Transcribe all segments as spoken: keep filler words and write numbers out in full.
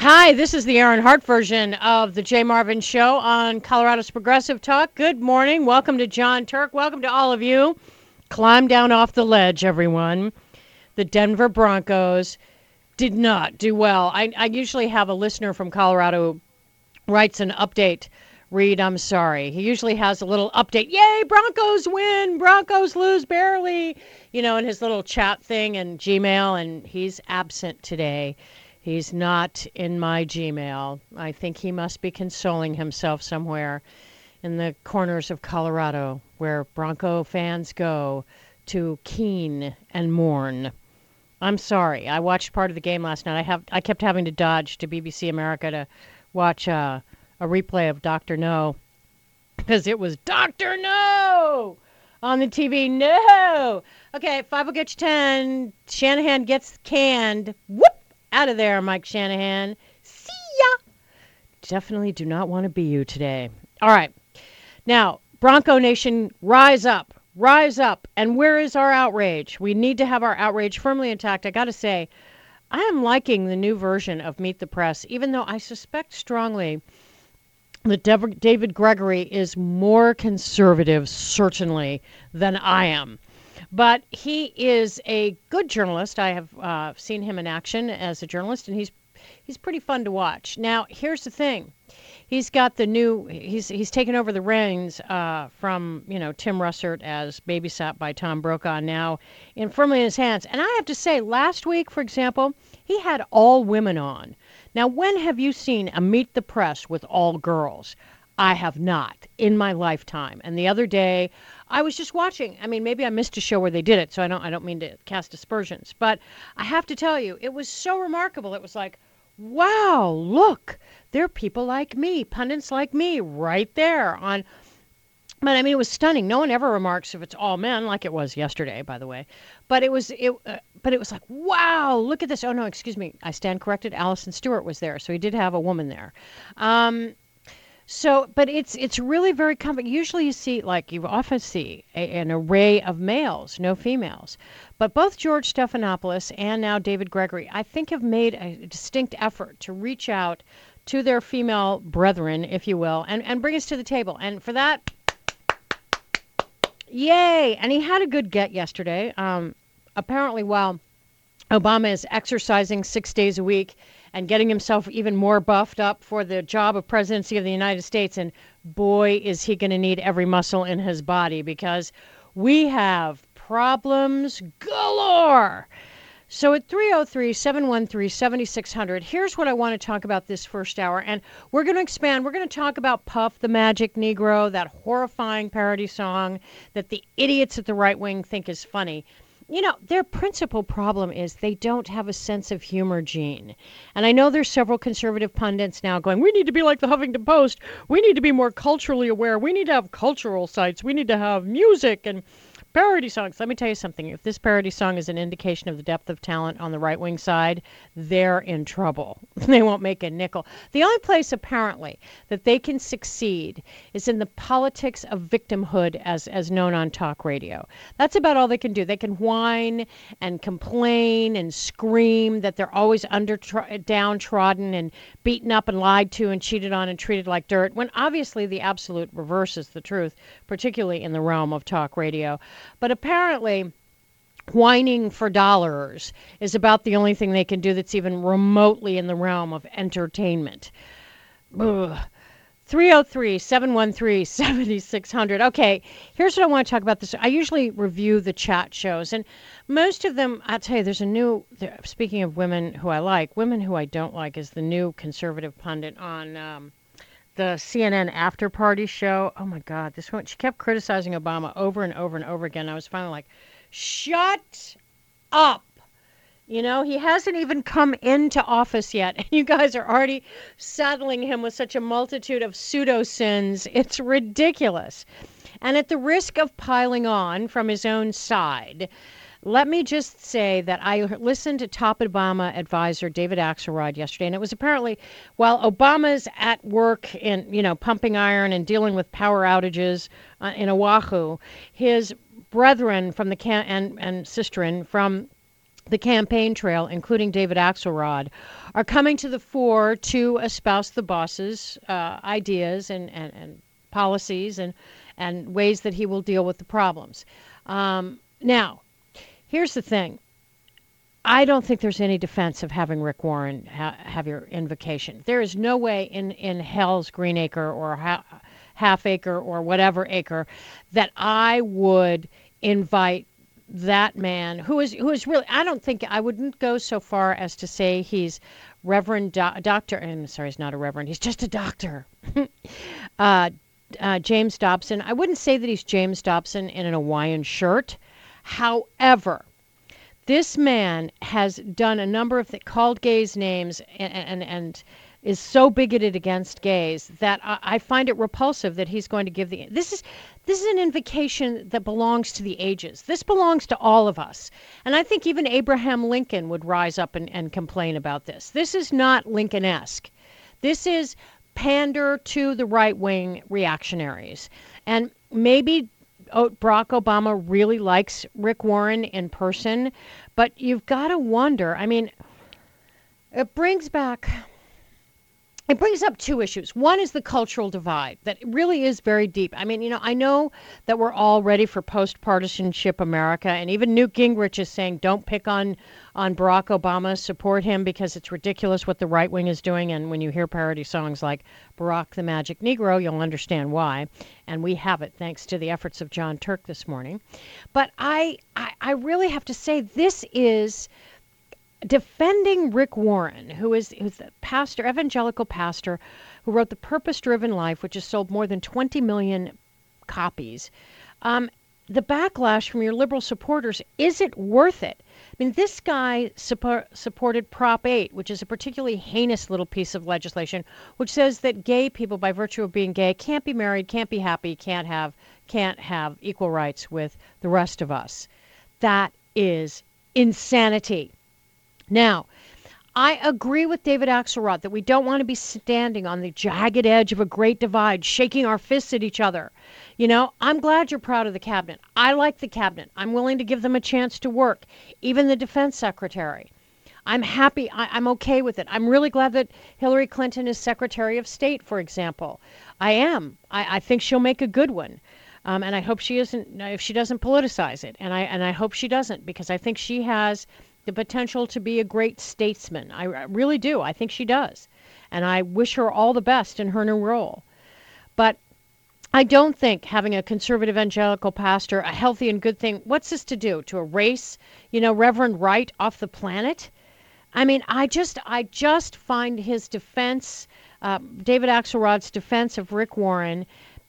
Hi, this is the Aaron Hart version of the Jay Marvin Show on Colorado's Progressive Talk. Good morning. Welcome to John Turk. Welcome to all of you. Climb down off the ledge, everyone. The Denver Broncos did not do well. I, I usually have a listener from Colorado who writes an update. Reed, I'm sorry. He usually has a little update. Yay, Broncos win. Broncos lose barely. You know, in his little chat thing and Gmail, and he's absent today. He's not in my Gmail. I think he must be consoling himself somewhere in the corners of Colorado where Bronco fans go to keen and mourn. I'm sorry. I watched part of the game last night. I have I kept having to dodge to B B C America to watch uh, a replay of Doctor No because it was Doctor No on the T V. No. Okay, five will get you ten. Shanahan gets canned. Whoop. Out of there, Mike Shanahan. See ya. Definitely do not want to be you today. All right. Now, Bronco Nation, rise up. Rise up. And where is our outrage? We need to have our outrage firmly intact. I got to say, I am liking the new version of Meet the Press, even though I suspect strongly that David Gregory is more conservative, certainly, than I am. But he is a good journalist. I have uh, seen him in action as a journalist, and he's he's pretty fun to watch. Now, here's the thing. He's got the new, he's he's taken over the reins uh, from, you know, Tim Russert as babysat by Tom Brokaw now in firmly in his hands. And I have to say, last week, for example, he had all women on. Now, when have you seen a Meet the Press with all girls? I have not in my lifetime. And the other day, I was just watching. I mean, maybe I missed a show where they did it, so I don't I don't mean to cast aspersions. But I have to tell you, it was so remarkable. It was like, wow, look, there are people like me, pundits like me, right there on. But I mean, it was stunning. No one ever remarks if it's all men, like it was yesterday, by the way. But it was it. Uh, but it was like, wow, look at this. Oh no, excuse me, I stand corrected. Alison Stewart was there, so he did have a woman there. Um, So, but it's it's really very common. Usually you see, like you often see, a, an array of males, no females. But both George Stephanopoulos and now David Gregory, I think, have made a distinct effort to reach out to their female brethren, if you will, and, and bring us to the table. And for that, yay! And he had a good get yesterday. Um, apparently, while Obama is exercising six days a week and getting himself even more buffed up for the job of presidency of the United States. And boy, is he going to need every muscle in his body because we have problems galore. So at three oh three, seven one three, seven six zero zero, here's what I want to talk about this first hour. And we're going to expand. We're going to talk about Puff the Magic Negro, that horrifying parody song that the idiots at the right wing think is funny. You know, their principal problem is they don't have a sense of humor, Gene. And I know there's several conservative pundits now going, we need to be like the Huffington Post. We need to be more culturally aware. We need to have cultural sites. We need to have music and parody songs. Let me tell you something. If this parody song is an indication of the depth of talent on the right-wing side, they're in trouble. They won't make a nickel. The only place, apparently, that they can succeed is in the politics of victimhood as, as known on talk radio. That's about all they can do. They can whine and complain and scream that they're always under downtrodden and beaten up and lied to and cheated on and treated like dirt, when obviously the absolute reverse is the truth, particularly in the realm of talk radio. But apparently, whining for dollars is about the only thing they can do that's even remotely in the realm of entertainment. Ugh. three oh three, seven one three, seven six zero zero. Okay, here's what I want to talk about. This. I usually review the chat shows, and most of them, I'll tell you, there's a new, there, speaking of women who I like, women who I don't like is the new conservative pundit on um, the C N N After Party show. Oh my God, this one, she kept criticizing Obama over and over and over again. I was finally like, shut up. You know, he hasn't even come into office yet, and you guys are already saddling him with such a multitude of pseudo sins. It's ridiculous. And at the risk of piling on from his own side, let me just say that I listened to top Obama advisor David Axelrod yesterday, and it was apparently while Obama's at work in, you know, pumping iron and dealing with power outages uh, in Oahu, his brethren from the can and and sisterin from the campaign trail, including David Axelrod, are coming to the fore to espouse the boss's uh, ideas and, and, and policies and, and ways that he will deal with the problems. Um, now, here's the thing. I don't think there's any defense of having Rick Warren ha- have your invocation. There is no way in, in hell's green acre or ha- half acre or whatever acre that I would invite that man who is who is really, I don't think, I wouldn't go so far as to say he's Reverend Do- Doctor, I'm sorry, he's not a reverend, he's just a doctor. uh, uh, James Dobson. I wouldn't say that he's James Dobson in an Hawaiian shirt. However, this man has done a number of things, called gays names, and, and, and is so bigoted against gays that I, I find it repulsive that he's going to give the, this is, this is an invocation that belongs to the ages. This belongs to all of us. And I think even Abraham Lincoln would rise up and, and complain about this. This is not Lincoln-esque. This is pander to the right-wing reactionaries. And maybe Barack Obama really likes Rick Warren in person, but you've got to wonder. I mean, it brings back, it brings up two issues. One is the cultural divide that really is very deep. I mean, you know, I know that we're all ready for post-partisanship America, and even Newt Gingrich is saying, don't pick on, on Barack Obama, support him because it's ridiculous what the right wing is doing. And when you hear parody songs like Barack the Magic Negro, you'll understand why. And we have it thanks to the efforts of John Turk this morning. But I, I, I really have to say this is defending Rick Warren, who is who's the pastor, evangelical pastor, who wrote The Purpose-Driven Life, which has sold more than twenty million copies. Um, the backlash from your liberal supporters, is it worth it? I mean, this guy support, supported Prop eight, which is a particularly heinous little piece of legislation, which says that gay people, by virtue of being gay, can't be married, can't be happy, can't have can't have equal rights with the rest of us. That is insanity. Now, I agree with David Axelrod that we don't want to be standing on the jagged edge of a great divide, shaking our fists at each other. You know, I'm glad you're proud of the cabinet. I like the cabinet. I'm willing to give them a chance to work, even the defense secretary. I'm happy. I, I'm okay with it. I'm really glad that Hillary Clinton is Secretary of State, for example. I am. I, I think she'll make a good one. Um, and I hope she isn't, if she doesn't politicize it. And I, and I hope she doesn't, because I think she has the potential to be a great statesman. I really do. I think she does. And I wish her all the best in her new role. But I don't think having a conservative evangelical pastor, a healthy and good thing, what's this to do? To erase, you know, Reverend Wright off the planet? I mean, I just, I just find his defense, uh, David Axelrod's defense of Rick Warren,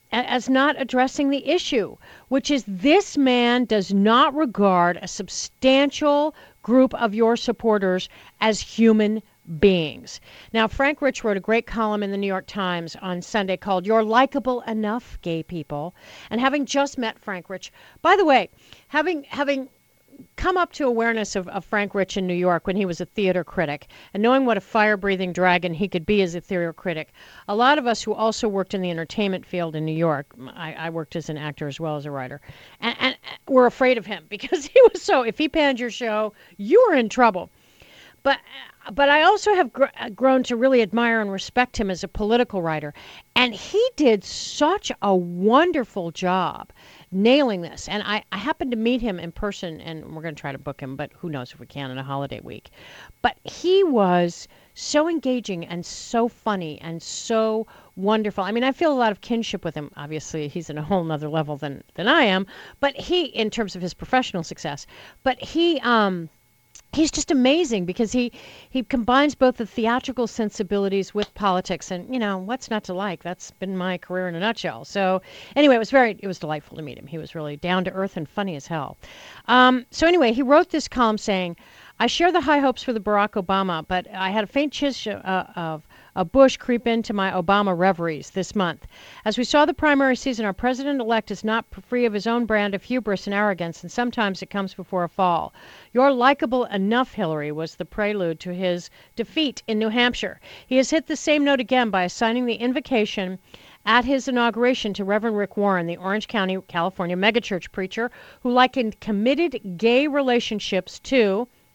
as not addressing the issue, which is this man does not regard a substantial group of your supporters as human beings. Now, Frank Rich wrote a great column in the New York Times on Sunday called You're Likeable Enough, Gay People. And having just met Frank Rich, by the way, having having come up to awareness of, of Frank Rich in New York when he was a theater critic, and knowing what a fire-breathing dragon he could be as a theater critic, a lot of us who also worked in the entertainment field in New York, I, I worked as an actor as well as a writer, and, and were afraid of him because he was so, if he panned your show, you were in trouble. But but I also have gr- grown to really admire and respect him as a political writer. And he did such a wonderful job nailing this. And I, I happened to meet him in person, and we're going to try to book him, but who knows if we can in a holiday week. But he was so engaging and so funny and so wonderful. I mean, I feel a lot of kinship with him. Obviously, he's in a whole nother level than, than I am, but he, in terms of his professional success, but he, um, he's just amazing because he, he combines both the theatrical sensibilities with politics, and, you know, what's not to like? That's been my career in a nutshell. So anyway, it was very, it was delightful to meet him. He was really down to earth and funny as hell. Um, so anyway, he wrote this column saying, I share the high hopes for the Barack Obama, but I had a faint chish uh, of a Bush creep into my Obama reveries this month. As we saw the primary season, our president-elect is not free of his own brand of hubris and arrogance, and sometimes it comes before a fall. You're likable enough, Hillary, was the prelude to his defeat in New Hampshire. He has hit the same note again by assigning the invocation at his inauguration to Reverend Rick Warren, the Orange County, California megachurch preacher who likened committed gay relationships to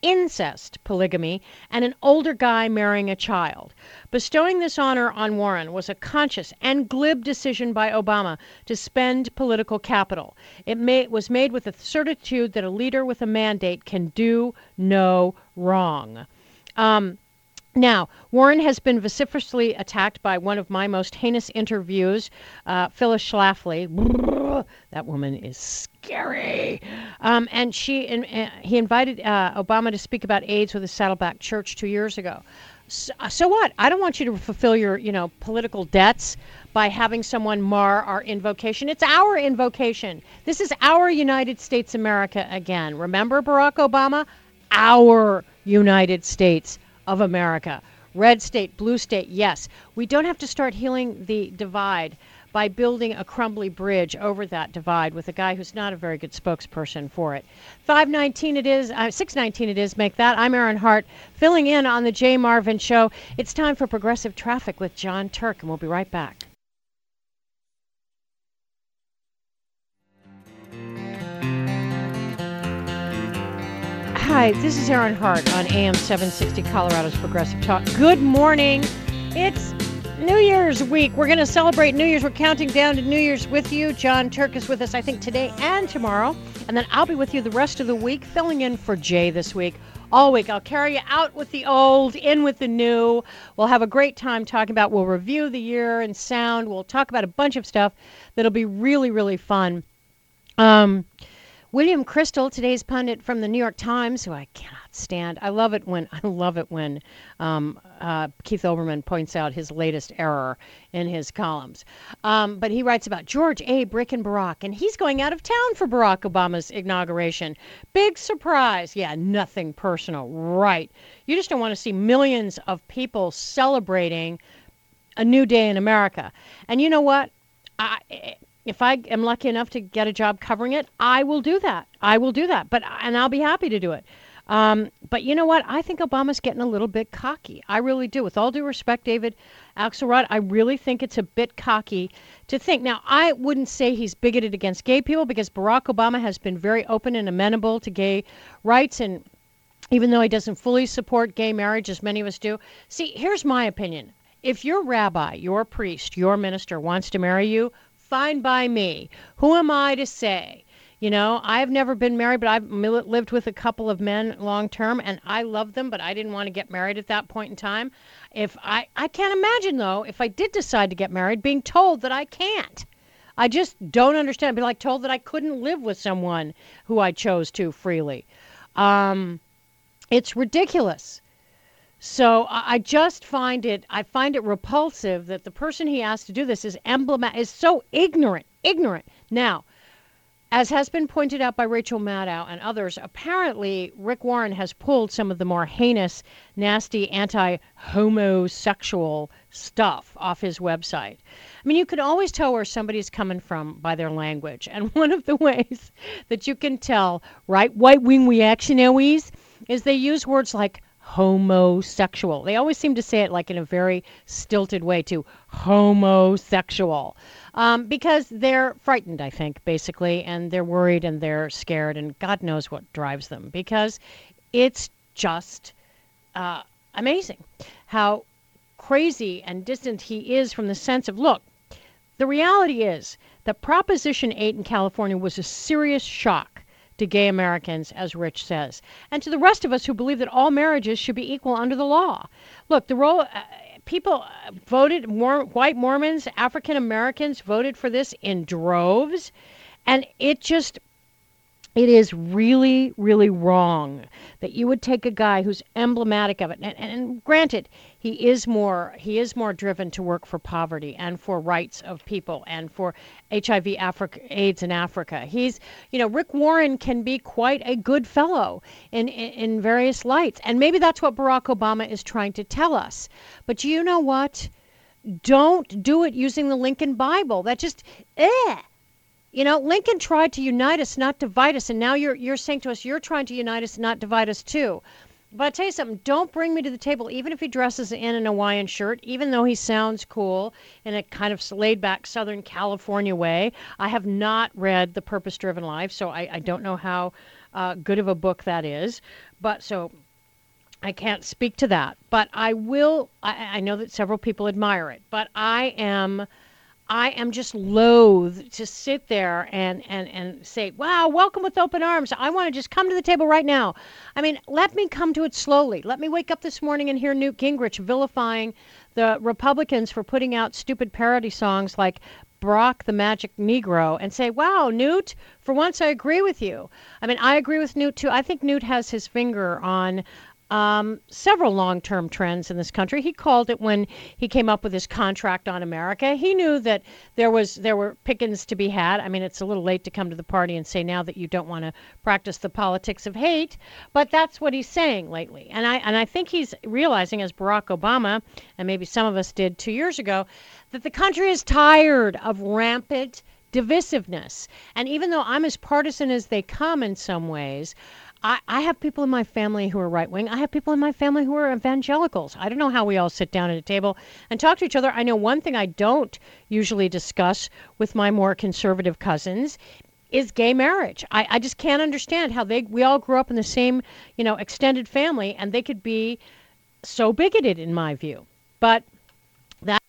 incest polygamy, and an older guy marrying a child. Bestowing this honor on Warren was a conscious and glib decision by Obama to spend political capital. It may, was made with the certitude that a leader with a mandate can do no wrong. Um, Now, Warren has been vociferously attacked by one of my most heinous interviews, uh, Phyllis Schlafly. That woman is scary. Um, and she, and, uh, he invited uh, Obama to speak about AIDS with a Saddleback Church two years ago. So, so what? I don't want you to fulfill your, you know, political debts by having someone mar our invocation. It's our invocation. This is our United States America again. Remember Barack Obama? Our United States of America. Red state, blue state, yes. We don't have to start healing the divide by building a crumbly bridge over that divide with a guy who's not a very good spokesperson for it. five nineteen it is, uh, six nineteen it is, make that. I'm Erin Hart, filling in on the Jay Marvin Show. It's time for Progressive Traffic with John Turk, and we'll be right back. Hi, this is Erin Hart on A M seven sixty Colorado's Progressive Talk. Good morning. It's New Year's week. We're going to celebrate New Year's. We're counting down to New Year's with you. John Turk is with us, I think, today and tomorrow. And then I'll be with you the rest of the week, filling in for Jay this week. All week. I'll carry you out with the old, in with the new. We'll have a great time talking about, we'll review the year and sound. We'll talk about a bunch of stuff that'll be really, really fun. Um... William Crystal, today's pundit from the New York Times, who I cannot stand. I love it when I love it when um, uh, Keith Olbermann points out his latest error in his columns. Um, but he writes about George A. Brick and Barack, and he's going out of town for Barack Obama's inauguration. Big surprise. Yeah, nothing personal. Right. You just don't want to see millions of people celebrating a new day in America. And you know what? I... If I am lucky enough to get a job covering it, I will do that. I will do that. But and I'll be happy to do it. Um, but you know what? I think Obama's getting a little bit cocky. I really do. With all due respect, David Axelrod, I really think it's a bit cocky to think. Now, I wouldn't say he's bigoted against gay people because Barack Obama has been very open and amenable to gay rights. And even though he doesn't fully support gay marriage, as many of us do. See, here's my opinion. If your rabbi, your priest, your minister wants to marry you, fine by me. Who am I to say? You know, I've never been married, but I've lived with a couple of men long term, and I love them, but I didn't want to get married at that point in time. If I, I can't imagine, though, if I did decide to get married, being told that I can't. I just don't understand. I'd be like told that I couldn't live with someone who I chose to freely. Um, it's ridiculous. So I just find it, I find it repulsive that the person he asked to do this is emblematic, is so ignorant, ignorant. Now, as has been pointed out by Rachel Maddow and others, apparently Rick Warren has pulled some of the more heinous, nasty, anti-homosexual stuff off his website. I mean, you can always tell where somebody's coming from by their language. And one of the ways that you can tell, right, right-wing reactionaries, is they use words like homosexual. They always seem to say it like in a very stilted way to homosexual um, because they're frightened, I think, basically, and they're worried and they're scared, and God knows what drives them because it's just uh, amazing how crazy and distant he is from the sense of, look, the reality is that Proposition eight in California was a serious shock to gay Americans, as Rich says, and to the rest of us who believe that all marriages should be equal under the law. Look, the role, uh, people voted, more white Mormons, African Americans voted for this in droves, and it just, it is really, really wrong that you would take a guy who's emblematic of it. And, and granted, he is more he is more driven to work for poverty and for rights of people and for H I V, Africa, AIDS in Africa. He's, you know, Rick Warren can be quite a good fellow in, in, in various lights. And maybe that's what Barack Obama is trying to tell us. But you know what? Don't do it using the Lincoln Bible. That just, eh. You know, Lincoln tried to unite us, not divide us, and now you're you're saying to us, you're trying to unite us, not divide us too. But I tell you something, don't bring me to the table, even if he dresses in an Hawaiian shirt, even though he sounds cool in a kind of laid-back Southern California way. I have not read The Purpose-Driven Life, so I, I don't know how uh, good of a book that is. But so I can't speak to that. But I will, I, I know that several people admire it, but I am. I am just loath to sit there and, and, and say, wow, welcome with open arms. I want to just come to the table right now. I mean, let me come to it slowly. Let me wake up this morning and hear Newt Gingrich vilifying the Republicans for putting out stupid parody songs like Brock the Magic Negro and say, wow, Newt, for once I agree with you. I mean, I agree with Newt, too. I think Newt has his finger on Um, several long-term trends in this country. He called it when he came up with his contract on America. He knew that there was there were pickings to be had. I mean, it's a little late to come to the party and say now that you don't want to practice the politics of hate, but that's what he's saying lately. And I and I think he's realizing, as Barack Obama and maybe some of us did two years ago, that the country is tired of rampant divisiveness. And even though I'm as partisan as they come in some ways, I, I have people in my family who are right-wing. I have people in my family who are evangelicals. I don't know how we all sit down at a table and talk to each other. I know one thing I don't usually discuss with my more conservative cousins is gay marriage. I, I just can't understand how they we all grew up in the same, you know, extended family, and they could be so bigoted in my view. But that's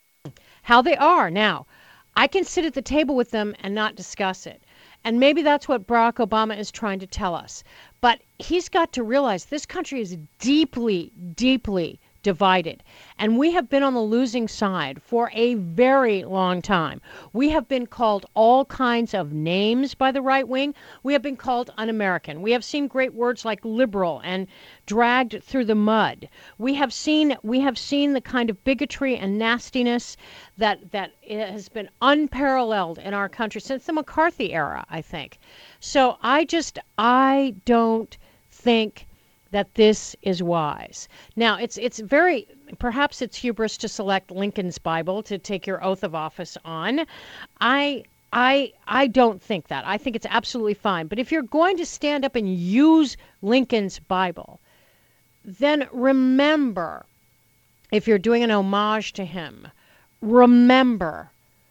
how they are now. I can sit at the table with them and not discuss it. And maybe that's what Barack Obama is trying to tell us. But he's got to realize this country is deeply, deeply divided. And we have been on the losing side for a very long time. We have been called all kinds of names by the right wing. We have been called un-American. We have seen great words like liberal and dragged through the mud. We have seen we have seen the kind of bigotry and nastiness that that has been unparalleled in our country since the McCarthy era, I think. So I just I don't think that this is wise. Now, it's it's very, perhaps it's hubris to select Lincoln's Bible to take your oath of office on. I I I don't think that. I think it's absolutely fine. But if you're going to stand up and use Lincoln's Bible, then remember, if you're doing an homage to him, remember,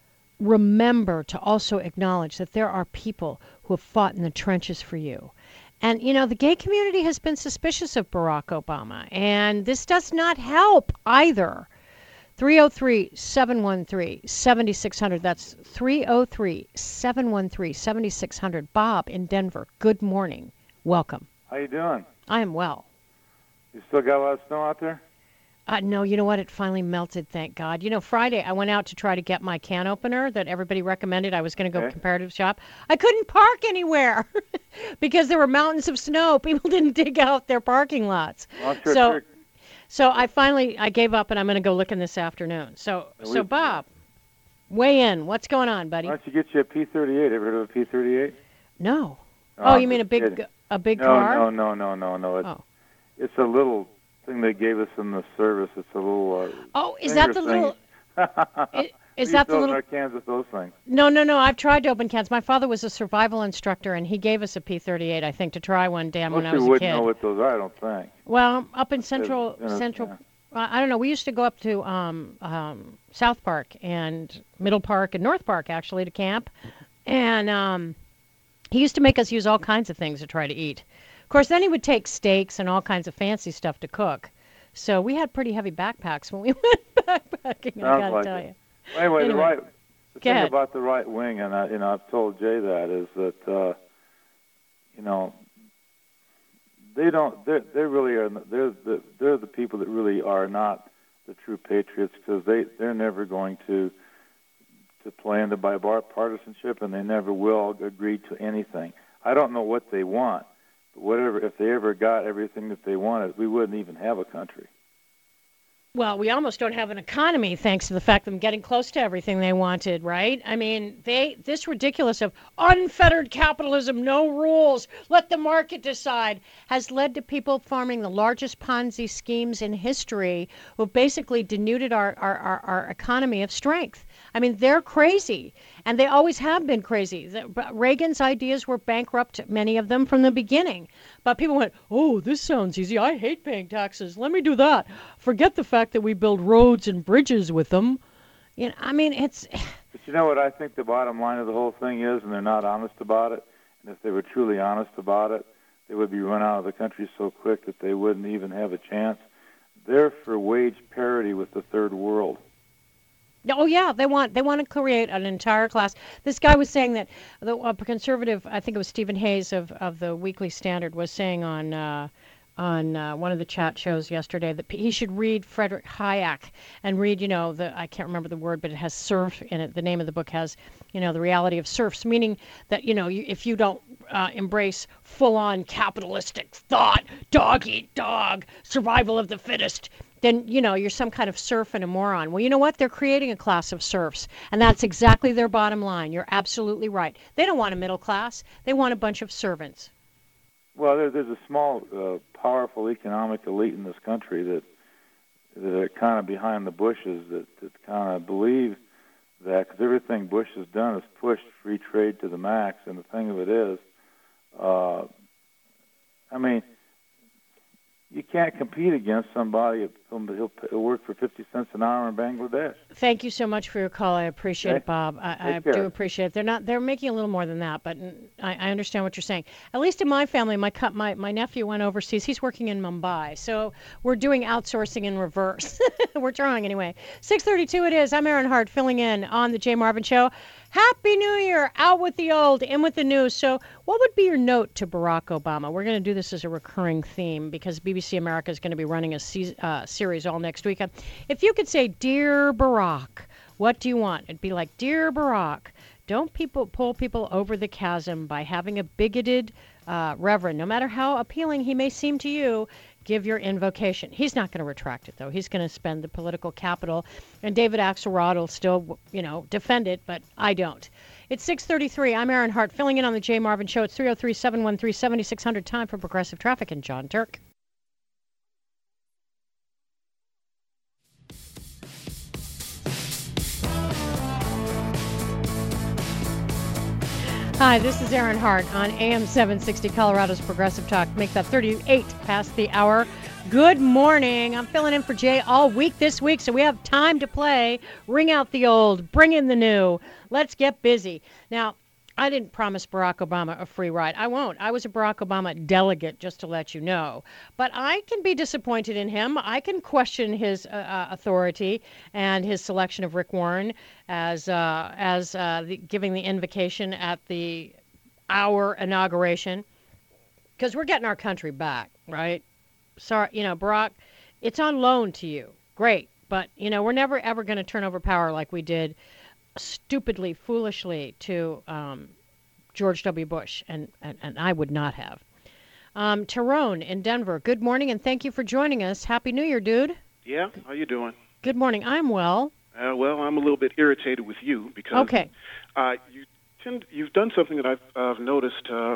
remember to also acknowledge that there are people who have fought in the trenches for you. And, you know, the gay community has been suspicious of Barack Obama, and this does not help either. three oh three, seven one three, seven six zero zero. That's three oh three, seven one three, seven six zero zero. Bob in Denver, good morning. Welcome. How you doing? I am well. You still got a lot of snow out there? Uh, no, you know what? It finally melted, thank God. You know, Friday I went out to try to get my can opener that everybody recommended. I was going to go Okay. comparative shop. I couldn't park anywhere because there were mountains of snow. People didn't dig out their parking lots. Well, sure, So, sure. so I finally I gave up and I'm going to go looking this afternoon. So, Yeah, so we- Bob, weigh in. What's going on, buddy? Why don't you get you a P thirty-eight? Ever heard of a P thirty-eight? No. No, Oh, I'm you mean a just big kidding. a big no, car? No, no, no, no, no. It's, Oh. it's a little thing they gave us in the service. It's a little. Uh, Oh, is that the finger little? thing. i- Is We that used the to open little? our cans with those things? No, no, no. I've tried to open cans. My father was a survival instructor, and he gave us a P thirty-eight, I think, to try one day when Most I was people a wouldn't kid. know what those are, I don't think. Well, up in central, you know, central, yeah. uh, I don't know. We used to go up to um, um, South Park and Middle Park and North Park actually to camp, and um, he used to make us use all kinds of things to try to eat. Of course, then he would take steaks and all kinds of fancy stuff to cook. So we had pretty heavy backpacks when we went backpacking. I Sounds gotta like tell it. you. Anyway, Anyway, the right. The go thing ahead. about the right wing, and I, you know, I've told Jay that is that, uh, you know, they don't. They they really are. They're the they're the people that really are not the true patriots because they they're never going to to play into bipartisanship, and they never will agree to anything. I don't know what they want, but whatever. If they ever got everything that they wanted, we wouldn't even have a country. Well, we almost don't have an economy thanks to the fact that I'm getting close to everything they wanted, right? I mean, they this ridiculous of unfettered capitalism, no rules, let the market decide, has led to people forming the largest Ponzi schemes in history who have basically denuded our, our, our, our economy of strength. I mean, they're crazy, and they always have been crazy. The, Reagan's ideas were bankrupt, many of them, from the beginning. But people went, oh, this sounds easy. I hate paying taxes. Let me do that. Forget the fact that we build roads and bridges with them. You know, I mean, it's... But you know what I think the bottom line of the whole thing is, and they're not honest about it, And if they were truly honest about it, they would be run out of the country so quick that they wouldn't even have a chance. They're for wage parity with the third world. Oh yeah, they want they want to create an entire class. This guy was saying that the uh, conservative, I think it was Stephen Hayes of, of the Weekly Standard, was saying on uh, on uh, one of the chat shows yesterday that he should read Frederick Hayek and read, you know, the I can't remember the word, but it has serf in it. The name of the book has, you know, the reality of serfs, meaning that, you know, you, if you don't uh, embrace full-on capitalistic thought, dog eat dog, survival of the fittest, then, you know, you're some kind of serf and a moron. Well, you know what? They're creating a class of serfs, and that's exactly their bottom line. You're absolutely right. They don't want a middle class. They want a bunch of servants. Well, there, there's a small, uh, powerful economic elite in this country that that are kind of behind the bushes that, that kind of believe that, because everything Bush has done is pushed free trade to the max, and the thing of it is, uh, I mean, you can't compete against somebody who'll work for fifty cents an hour in Bangladesh. Thank you so much for your call. I appreciate okay. it, Bob. I, I do appreciate it. They're not. They're making a little more than that, but I, I understand what you're saying. At least in my family, my my my nephew went overseas. He's working in Mumbai, so we're doing outsourcing in reverse. We're trying anyway. six thirty-two it is. I'm Erin Hart, filling in on the Jay Marvin Show. Happy New Year! Out with the old, in with the new. So what would be your note to Barack Obama? We're going to do this as a recurring theme because B B C America is going to be running a se- uh, series all next weekend. If you could say, Dear Barack, what do you want? It'd be like, Dear Barack, don't people pull people over the chasm by having a bigoted uh, reverend, no matter how appealing he may seem to you. Give your invocation. He's not going to retract it, though. He's going to spend the political capital, and David Axelrod will still, you know, defend it, but I don't. It's six thirty-three. I'm Erin Hart, filling in on the Jay Marvin Show. It's three oh three, seven one three, seven six hundred. Time for Progressive Traffic and John Turk. Hi, this is Erin Hart on A M seven sixty, Colorado's Progressive Talk. Make that thirty-eight past the hour. Good morning. I'm filling in for Jay all week this week, so we have time to play. Ring out the old, bring in the new. Let's get busy. Now, I didn't promise Barack Obama a free ride. I won't. I was a Barack Obama delegate, just to let you know. But I can be disappointed in him. I can question his uh, authority and his selection of Rick Warren as uh, as uh, the, giving the invocation at the our inauguration, because we're getting our country back, right? Sorry, you know, Barack, it's on loan to you. Great. But, you know, we're never, ever going to turn over power like we did stupidly, foolishly to um, George W. Bush, and, and, and I would not have. Um, Tyrone in Denver, good morning, and thank you for joining us. Happy New Year, dude. Yeah, how you doing? Good morning. I'm well. Uh, well, I'm a little bit irritated with you because okay. uh, you tend, you've done something that I've uh, noticed uh,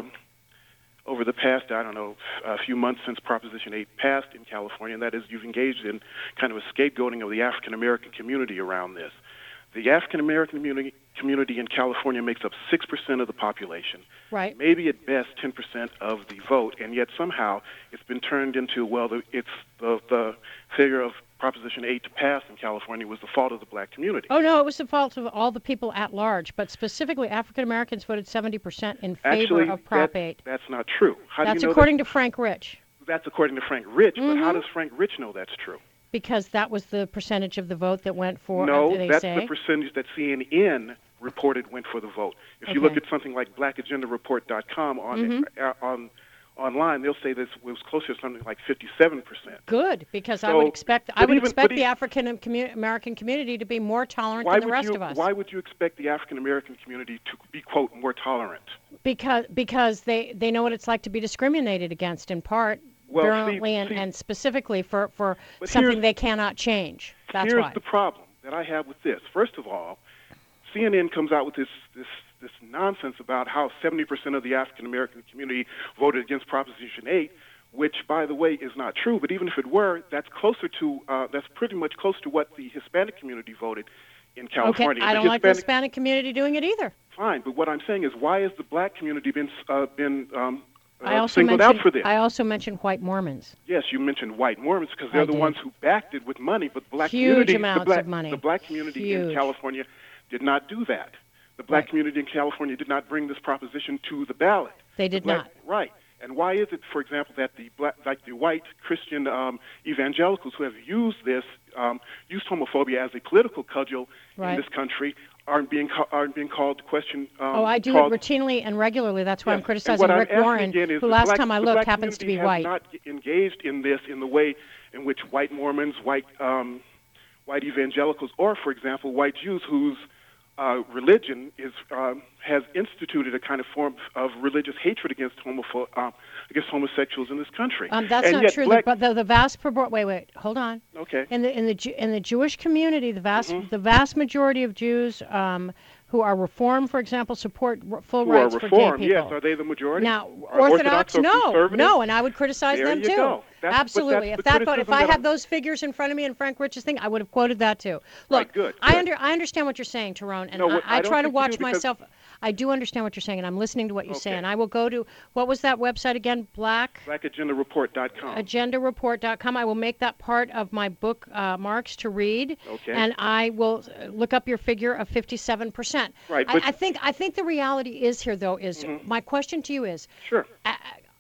over the past, I don't know, a few months since Proposition eight passed in California, and that is you've engaged in kind of a scapegoating of the African-American community around this. The African-American community, community in California makes up six percent of the population. Right. Maybe at best ten percent of the vote, and yet somehow it's been turned into, well, the, it's the, the failure of Proposition eight to pass in California was the fault of the black community. Oh, no, it was the fault of all the people at large, but specifically African-Americans voted seventy percent in favor Actually, of Prop that, eight. That's not true. How that's do you know according that? to Frank Rich. That's according to Frank Rich, mm-hmm. but how does Frank Rich know that's true? Because that was the percentage of the vote that went for, no, uh, they that's say. the percentage that C N N reported went for the vote. If okay. you look at something like black agenda report dot com on mm-hmm. uh, on online, they'll say this was closer to something like fifty-seven percent. Good, because so, I would expect I would even, expect even, the African commu- American community to be more tolerant than the rest you, of us. Why would you expect the African American community to be, quote, more tolerant? Because because they, they know what it's like to be discriminated against in part, well, virulently see, and, see, and specifically for, for something they cannot change. That's here's why. the problem that I have with this. First of all, C N N comes out with this this this nonsense about how seventy percent of the African American community voted against Proposition eight, which, by the way, is not true. But even if it were, that's closer to uh, that's pretty much close to what the Hispanic community voted in California. Okay, I don't the like the Hispanic community doing it either. Fine, but what I'm saying is, why has the black community been uh, been um, uh, I also singled out for this? I also mentioned white Mormons. Yes, you mentioned white Mormons because they're I the did. ones who backed it with money, but the black Huge community, amounts the black, of money. the black community Huge. in California did not do that. The black Right. community in California did not bring this proposition to the ballot. They did The black- not. Right. And why is it, for example, that the black, like the white Christian um, evangelicals who have used this, um, used homophobia as a political cudgel Right. in this country, aren't being ca- aren't being called to question? Um, Oh, I do called, it routinely and regularly. That's why Yes. I'm And criticizing what I'm Rick asking Warren, again is who the last black- time I the looked black happens to be community has white. not engaged in this in the way in which white Mormons, white um, white evangelicals, or, for example, white Jews whose uh, religion is um, has instituted a kind of form of religious hatred against homopho- uh, against homosexuals in this country. Um, that's and not yet true. Black, The, the, the vast propor- wait, wait, hold on. okay. In the in the Ju- in the Jewish community, the vast Mhm. the vast majority of Jews um, who are Reformed, for example, support r- full Who are rights for reformed? gay people. Yes, are they the majority? Now, Are Orthodox, or no, conservative? no, and I would criticize There them you too. go. That's- but Absolutely. that's If the that vote, if criticism I that had I'm- those figures in front of me in Frank Rich's thing, I would have quoted that too. Look, Right, good, I good. under I understand what you're saying, Tyrone, and No, I, what- I I don't try to think you watch do because- myself. I do understand what you're saying, and I'm listening to what you say, Okay. and I will go to what was that website again? Black. black agenda report dot com. agenda report dot com. I will make that part of my book, uh, Marks to Read, Okay. and I will uh, look up your figure of fifty-seven percent. Right, I, but- I think I think the reality is here, though, is Mhm. my question to you is, Sure. I,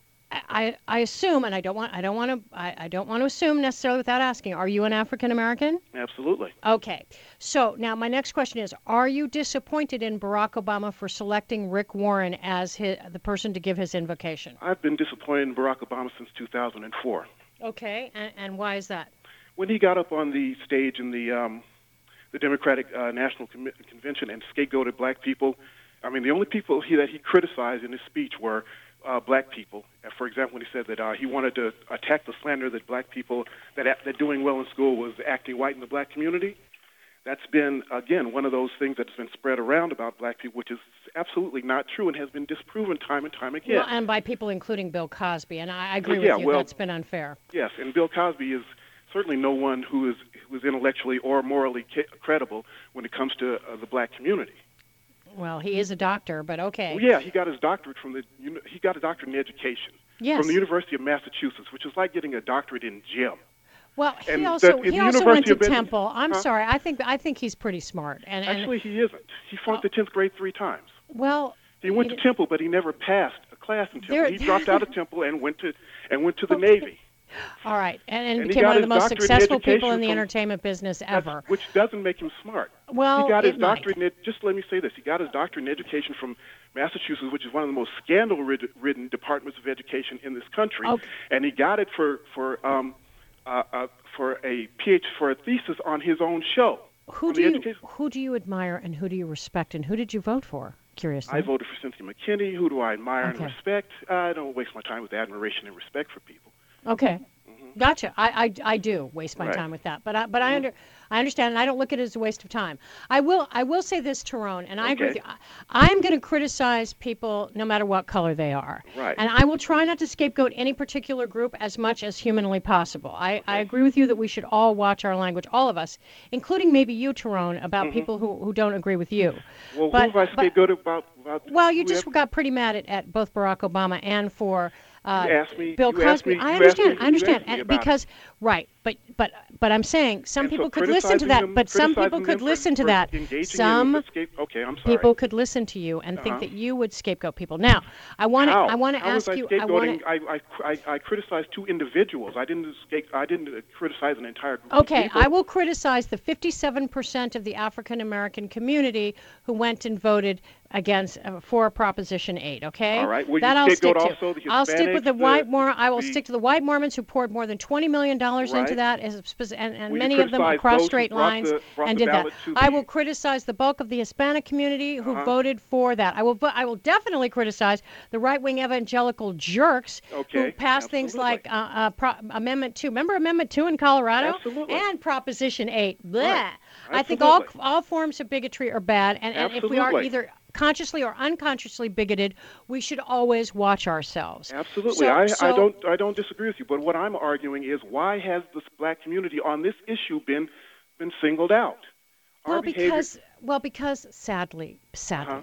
I, I assume, and I don't want I don't want to I, I don't want to assume necessarily without asking, are you an African American? Absolutely. Okay. So now my next question is, are you disappointed in Barack Obama for selecting Rick Warren as his, the person to give his invocation? I've been disappointed in Barack Obama since two thousand four. Okay, and, and why is that? When he got up on the stage in the um, the Democratic uh, National Com- Convention and scapegoated black people, I mean, the only people he, that he criticized in his speech were uh, black people. Uh, For example, when he said that uh, he wanted to attack the slander that black people, that, a- that doing well in school was acting white in the black community. That's been, again, one of those things that's been spread around about black people, which is absolutely not true and has been disproven time and time again. Well, and by people including Bill Cosby, and I I agree yeah, with you. well- That's been unfair. Yes, and Bill Cosby is certainly no one who is who is intellectually or morally ca- credible when it comes to uh, the black community. Well, he is a doctor, but okay. Well, yeah, he got his doctorate from the uni- he got a doctorate in education Yes. from the University of Massachusetts, which is like getting a doctorate in gym. Well, he and also that- he the also went University to of Penn- Temple. I'm Huh? sorry. I think I think he's pretty smart. And, and Actually, he isn't. He flunked the tenth grade three times. well, He went you to Temple, but he never passed a class in Temple. There- He dropped out of Temple and went to and went to the Okay. Navy. all right, and, and, And he became got one of the his most doctorate in successful people education in the from- entertainment business That's- ever. Which doesn't make him smart. Well, he got his it might. doctorate in ed- just let me say this. He got his doctorate in education from Massachusetts, which is one of the most scandal-ridden departments of education in this country. Okay. And he got it for for um, uh, uh, for a PhD for a thesis on his own show. Who on do the you education- who do you admire and who do you respect and who did you vote for? Curiously. I voted for Cynthia McKinney. Who do I admire Okay. and respect? I don't waste my time with admiration and respect for people. Okay. Gotcha. I, I, I do waste my Right. time with that, but I, but I under I understand, and I don't look at it as a waste of time. I will I will say this, Tyrone, and I agree with you. Okay. I, I'm going to criticize people no matter what color they are, Right. and I will try not to scapegoat any particular group as much as humanly possible. I, I agree with you that we should all watch our language, all of us, including maybe you, Tyrone, about people who, who don't agree with you. Well, But- who have I but- scapegoated about? about Well, you who just have- got pretty mad at, at both Barack Obama and for uh, You asked me- Bill you asked Cosby. me- I you asked understand. me- I you understand. asked me And about it. because right, but but but I'm saying some And so people could listen to criticizing that, them- but some people criticizing could them for- listen to for that. engaging in Some escape- okay, I'm sorry. people could listen to you and think Uh-huh. that you would scapegoat people. Now, I want to How? I want to How was ask I you. I want scapegoating? to. I, I, I, I criticized two individuals. I didn't escape, I didn't uh, criticize an entire group of Okay, people. I will criticize the fifty-seven percent of the African American community who went and voted against uh, for Proposition eight. Okay, All right. Will you that I'll stick scapegoat to. also the I'll stick with the Hispanics, white the- Mor. I will the- stick to the white Mormons who poured more than twenty million dollars into Right. that, as a spec- and, and Will you many of them criticize across those who straight brought lines the- brought and the did that. ballot to I the- will criticize the bulk of the Hispanic community who Uh-huh. voted for that. I will. vo- I will definitely criticize the right-wing evangelical jerks who Okay, passed things absolutely. like uh, uh, Pro- Amendment two. Remember Amendment two in Colorado? Absolutely. And Proposition eight. Bleh. Right. I think all Absolutely. all forms of bigotry are bad, and, and if we are Absolutely. either consciously or unconsciously bigoted, we should always watch ourselves. Absolutely. So- I, so- I don't I don't disagree with you, but what I'm arguing is why has this black community on this issue been been singled out? Our Well, behavior- because well, because sadly, sadly, Uh-huh.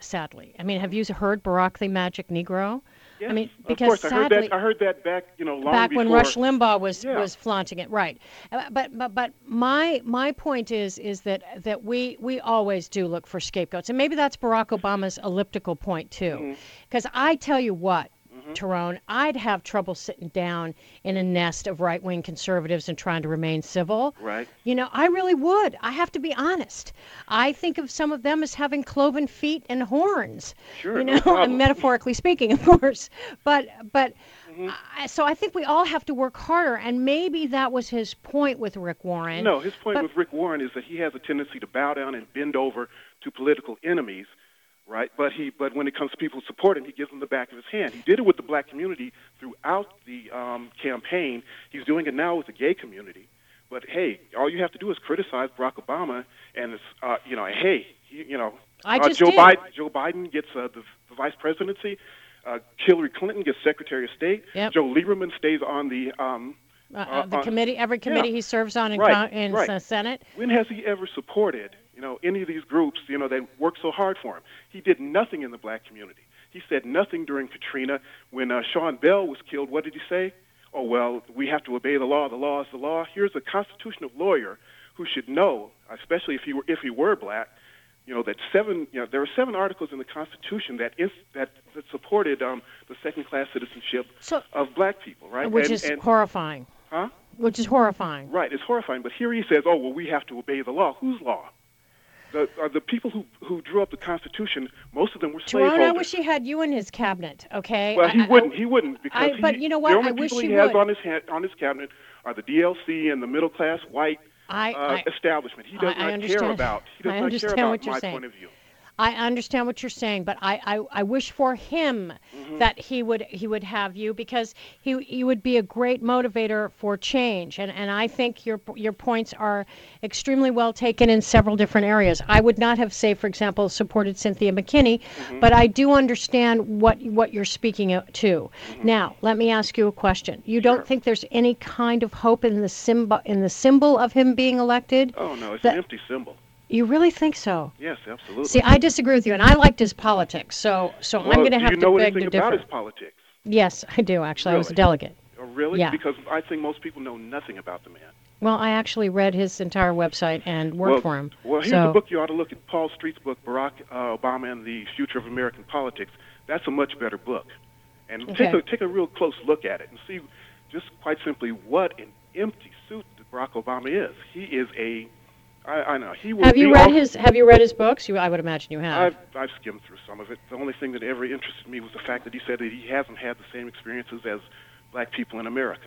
sadly. I mean, have you heard Barack the Magic Negro? Yes, I mean, of because course. sadly, I heard that. I heard that back, you know, long back before. when Rush Limbaugh was Yeah. was flaunting it, right? Uh, But but but my my point is is that that we we always do look for scapegoats, and maybe that's Barack Obama's elliptical point too, because I tell you what. Tyrone, I'd have trouble sitting down in a nest of right-wing conservatives and trying to remain civil. Right. You know, I really would. I have to be honest. I think of some of them as having cloven feet and horns. Sure, You no know, problem. metaphorically speaking, of course. But but I, so I think we all have to work harder, and maybe that was his point with Rick Warren. No, his point but- with Rick Warren is that he has a tendency to bow down and bend over to political enemies, right? But he, but when it comes to people who support him, he gives them the back of his hand. He did it with the black community throughout the um, campaign. He's doing it now with the gay community. But hey, all you have to do is criticize Barack Obama, and it's, uh, you know, hey, he, you know, I uh, just Joe did. Biden. Joe Biden gets uh, the, the vice presidency. Uh, Hillary Clinton gets Secretary of State. Yep. Joe Lieberman stays on the um, Uh, uh, the uh, committee, every committee yeah. he serves on in, Right, con- in right. the Senate. When has he ever supported, you know, any of these groups, you know, that work so hard for him? He did nothing in the black community. He said nothing during Katrina. When uh, Sean Bell was killed, what did he say? Oh, well, we have to obey the law. The law is the law. Here's a constitutional lawyer who should know, especially if he were, if he were black, you know, that seven, you know, there are seven articles in the Constitution that is, that, that supported um, the second-class citizenship So- of black people, right? Which and, is and, horrifying. huh? Which is horrifying. Right, it's horrifying. But here he says, "Oh, well, we have to obey the law." Whose law? The uh, the people who who drew up the Constitution. Most of them were Tyrone, slaveholders. I wish he had you in his cabinet. Okay. Well, he I- I- wouldn't. He wouldn't because I- he, but you know what? the only I wish people he he has would. on his ha- on his cabinet are the D L C and the middle class white I, uh, I, establishment. He does I- I not care understand. about. He does I not understand care what about you're my saying. point of view. I understand what you're saying, but I, I, I wish for him Mm-hmm. that he would he would have you, because he he would be a great motivator for change, and and I think your your points are extremely well taken in several different areas. I would not have, say, for example, supported Cynthia McKinney, Mm-hmm. but I do understand what what you're speaking of- to. Now, let me ask you a question. You don't Mm-hmm. Sure. think there's any kind of hope in the symbol in the symbol of him being elected? Oh no, it's That- an empty symbol. You really think so? Yes, absolutely. See, I disagree with you, and I liked his politics, so so well, I'm going to do have you know to beg anything to about differ. his politics? Yes, I do, actually. I was a Really? delegate. Oh, really? Yeah. Because I think most people know nothing about the man. Well, I actually read his entire website and worked well, for him. Well, here's so, a book you ought to look at. Paul Street's book, Barack uh, Obama and the Future of American Politics. That's a much better book. And Okay. take a take a real close look at it and see, just quite simply, what an empty suit that Barack Obama is. He is a, I, I know he will. have you be read all- his Have you read his books? You, I would imagine you have. I've I've skimmed through some of it. The only thing that ever interested me was the fact that he said that he hasn't had the same experiences as black people in America.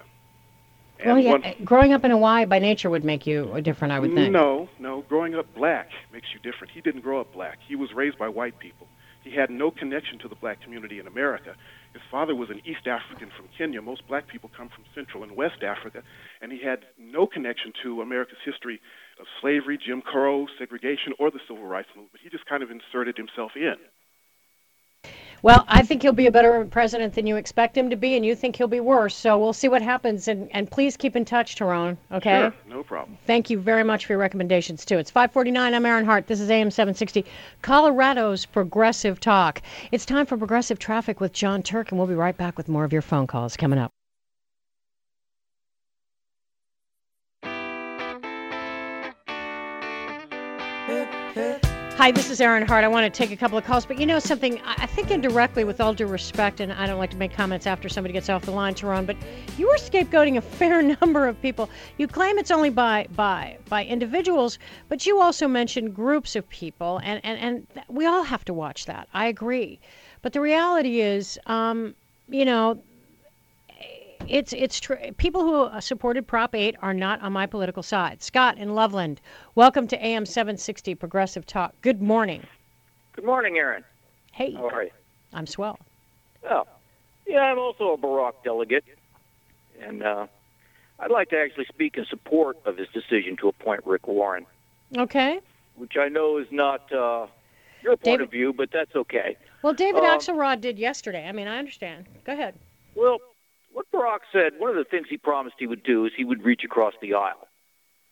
And well, yeah, one- uh, growing up in Hawaii by nature would make you different, I would think. No, no. Growing up black makes you different. He didn't grow up black. He was raised by white people. He had no connection to the black community in America. His father was an East African from Kenya. Most black people come from Central and West Africa. And he had no connection to America's history of slavery, Jim Crow, segregation, or the Civil Rights Movement. He just kind of inserted himself in. Well, I think he'll be a better president than you expect him to be, and you think he'll be worse. So we'll see what happens, and, and please keep in touch, Tyrone, okay? Sure, no problem. Thank you very much for your recommendations, too. It's five forty-nine. I'm Aaron Hart. This is A M seven sixty, Colorado's Progressive Talk. It's time for Progressive Traffic with John Turk, and we'll be right back with more of your phone calls coming up. Hi, this is Aaron Hart. I want to take a couple of calls, but you know something, I I think indirectly, with all due respect, and I don't like to make comments after somebody gets off the line, Tyrone, but you are scapegoating a fair number of people. You claim it's only by by by individuals, but you also mentioned groups of people, and, and, and th- we all have to watch that. I agree. But the reality is, um, you know, It's it's true. People who supported Prop eight are not on my political side. Scott in Loveland, welcome to A M seven sixty Progressive Talk. Good morning. Good morning, Aaron. Hey, How are you? I'm swell. Oh, yeah, I'm also a Barack delegate, and uh, I'd like to actually speak in support of his decision to appoint Rick Warren, Okay. which I know is not uh, your point David- of view, but that's okay. Well, David Um, Axelrod did yesterday. I mean, I understand. Go ahead. Well, what Barack said, one of the things he promised he would do is he would reach across the aisle.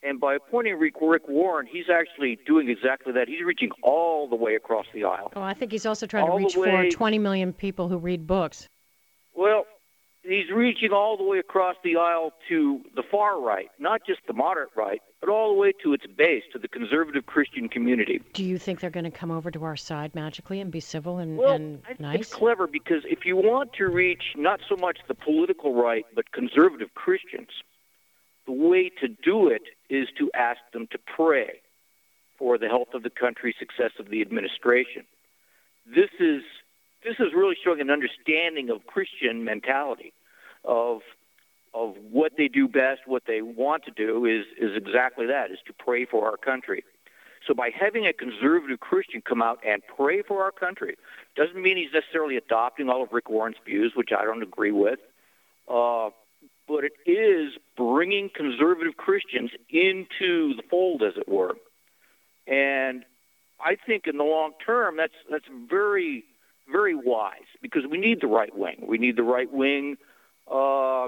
And by appointing Rick, Rick Warren, he's actually doing exactly that. He's reaching all the way across the aisle. Oh, I think he's also trying all to reach way, for twenty million people who read books. Well, he's reaching all the way across the aisle to the far right, not just the moderate right, but all the way to its base, to the conservative Christian community. Do you think they're going to come over to our side magically and be civil and, well, and I think nice? It's clever because if you want to reach not so much the political right, but conservative Christians, the way to do it is to ask them to pray for the health of the country, success of the administration. This is this is really showing an understanding of Christian mentality, of of what they do best, what they want to do is is exactly that, is to pray for our country. So by having a conservative Christian come out and pray for our country, doesn't mean he's necessarily adopting all of Rick Warren's views, which I don't agree with, uh, but it is bringing conservative Christians into the fold, as it were. And I think in the long term, that's that's very, very wise, because we need the right wing. We need the right wing. Uh,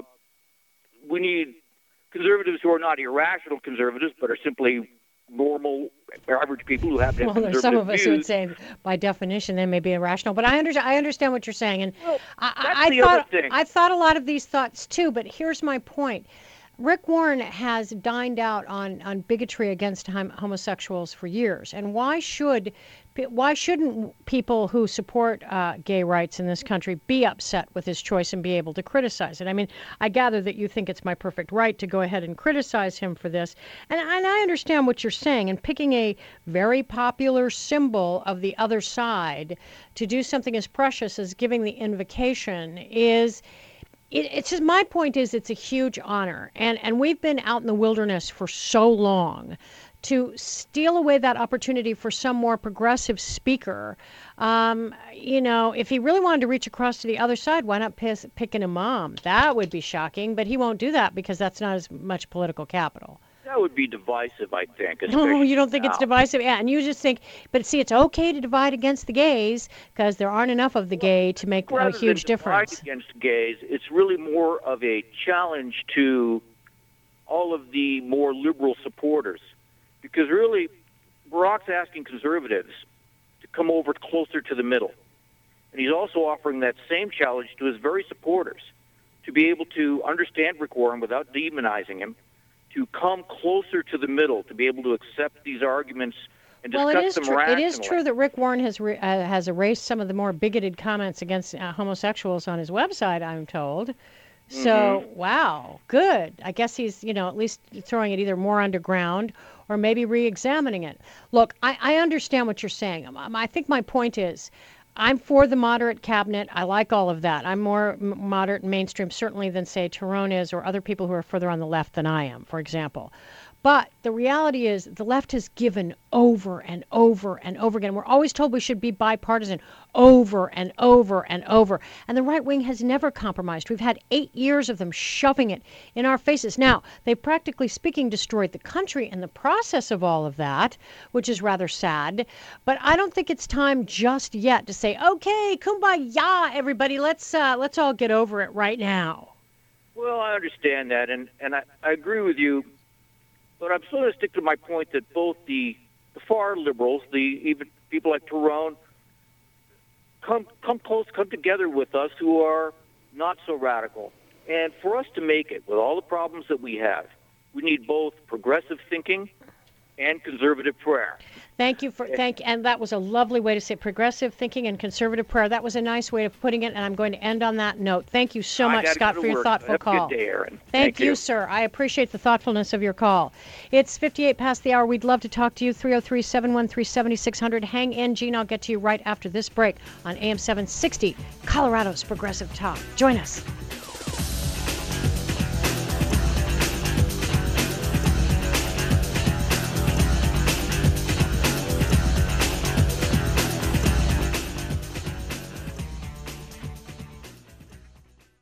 we need conservatives who are not irrational conservatives, but are simply normal, average people who have well, conservative there's some of us views. who would say, by definition, they may be irrational. But I understand. I understand what you're saying, and well, I, that's I the thought other thing. I thought a lot of these thoughts too. But here's my point: Rick Warren has dined out on, on bigotry against hom- homosexuals for years, and why should why shouldn't people who support uh, gay rights in this country be upset with his choice and be able to criticize it? I mean, I gather that you think it's my perfect right to go ahead and criticize him for this, and, and I understand what you're saying. And picking a very popular symbol of the other side to do something as precious as giving the invocation is. It, it's just, my point is it's a huge honor, and and we've been out in the wilderness for so long. To steal away that opportunity for some more progressive speaker, um, you know, if he really wanted to reach across to the other side, why not piss, pick an imam? That would be shocking, but he won't do that because that's not as much political capital. That would be divisive, I think. No, you don't think now. it's divisive? Yeah, and you just think, but see, it's okay to divide against the gays because there aren't enough of the gay to make a Rather huge than difference. divide against gays, it's really more of a challenge to all of the more liberal supporters. Because really, Barack's asking conservatives to come over closer to the middle. And he's also offering that same challenge to his very supporters, to be able to understand Rick Warren without demonizing him, to come closer to the middle, to be able to accept these arguments and discuss well, it is them true. rationally. It is true that Rick Warren has re- uh, has erased some of the more bigoted comments against uh, homosexuals on his website, I'm told. So, Mm-hmm. wow, good. I guess he's, you know, at least throwing it either more underground or maybe re-examining it. Look, I, I understand what you're saying. Um, I think my point is I'm for the moderate cabinet. I like all of that. I'm more m- moderate and mainstream, certainly, than, say, Tyrone is or other people who are further on the left than I am, for example. But the reality is the left has given over and over and over again. We're always told we should be bipartisan over and over and over. And the right wing has never compromised. We've had eight years of them shoving it in our faces. Now, they practically speaking destroyed the country in the process of all of that, which is rather sad. But I don't think it's time just yet to say, okay, kumbaya, everybody, let's uh, let's all get over it right now. Well, I understand that, and, and I, I agree with you. But I'm still going to stick to my point that both the, the far liberals, the even people like Tyrone, come come close, come together with us who are not so radical. And for us to make it, with all the problems that we have, we need both progressive thinking and conservative prayer. Thank you for thank and that was a lovely way to say progressive thinking and conservative prayer. That was a nice way of putting it, and I'm going to end on that note. Thank you so I much, gotta Scott, go to for your work. thoughtful Have call. a good day, Aaron. Thank, Thank you, you, sir. I appreciate the thoughtfulness of your call. It's fifty-eight past the hour. We'd love to talk to you. three oh three, seven one three, seven six zero zero. Hang in, Gene. I'll get to you right after this break on A M seven sixty, Colorado's Progressive Talk. Join us.